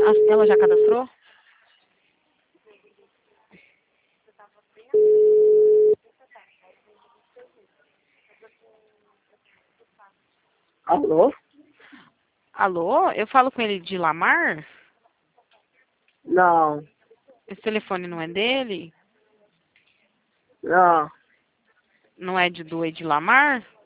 Ela já cadastrou? Alô? Alô? Eu falo com ele de Lamar? Não, Esse telefone não é dele? não, Não é do Edilamar?